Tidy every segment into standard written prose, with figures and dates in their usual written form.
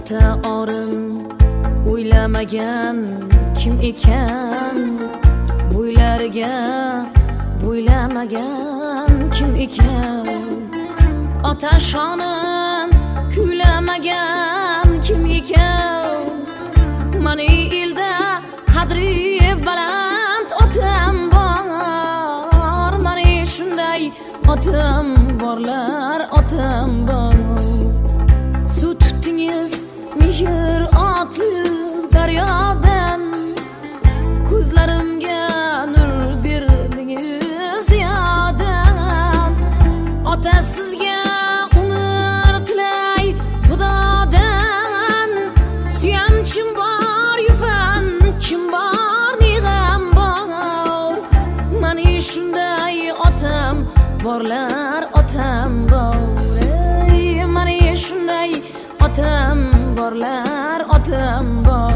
ota orim o'ylamagan kim ekan, bo'ylariga bo'ylamagan kim ekan, ota shonim kuylamagan kim ekan, mani elda qadri baland otam bor, mani shunday otam borlar, otam bor. Suv tutdingiz mehr otli daryodan, ko'zlarimga nur berdingiz yodan. Ota sizga umr tilay Xudodan, suyanchim bor, yupanchim bor, nig'am bor, mani shunday otam borlar, otam bor. Mani shunday otam borlar, otam bor.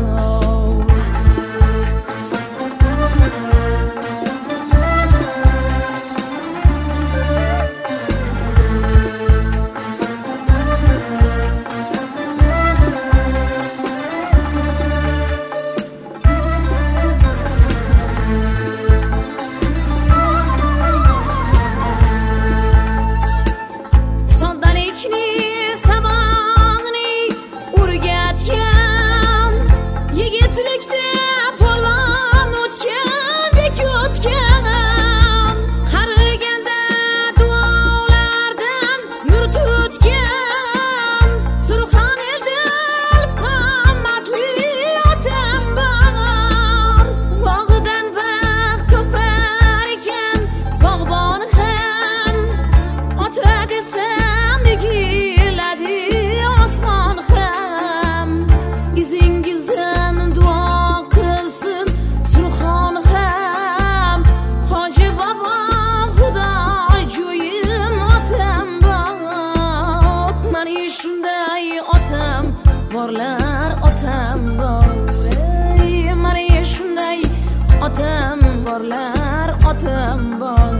Borlar, otam bor. Mani shunday otam borlar, otam bor.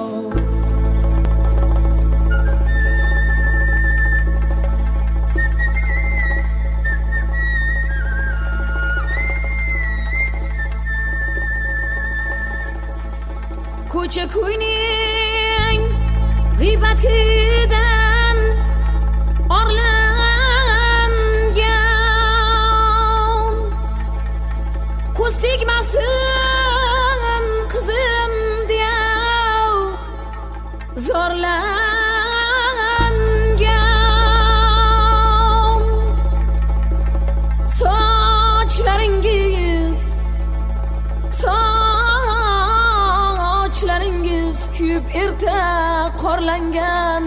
Ko'cha ko'yning g'ibatidan orlangan, ko'z tegmasin qizim deya zorlangan. Sochlaringiz kuyib erta qorlangan.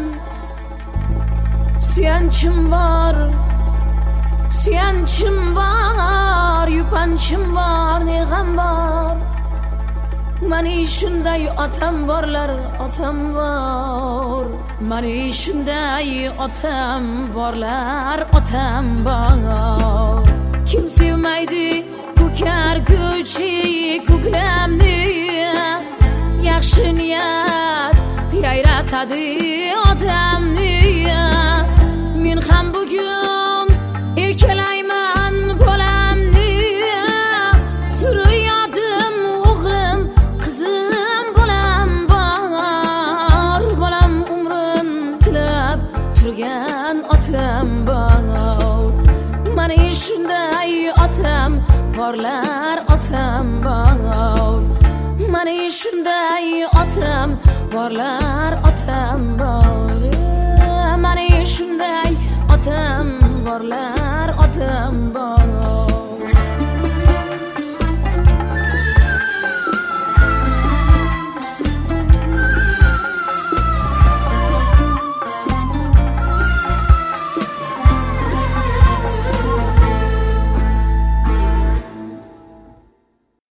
Suyanchim bor, suyanchim bor, yupanchim bor, nig'am bor, mani shunday otam borlar, otam bor. Mani shunday otam borlar, otam bor. Kim sevmaydi ko'kar ko'chi ko'klamni, yaxshi niyat yayratadi odamni. Men ham bugun erkalayman bolamni, zurriyotim o'g'lim qizim bolam bor, bolam umrin tilab turgan otam bor. Mani shunday otam borlar, otam bor. Mani shunday otam borlar, otam bor. Mani shunday otam borlar.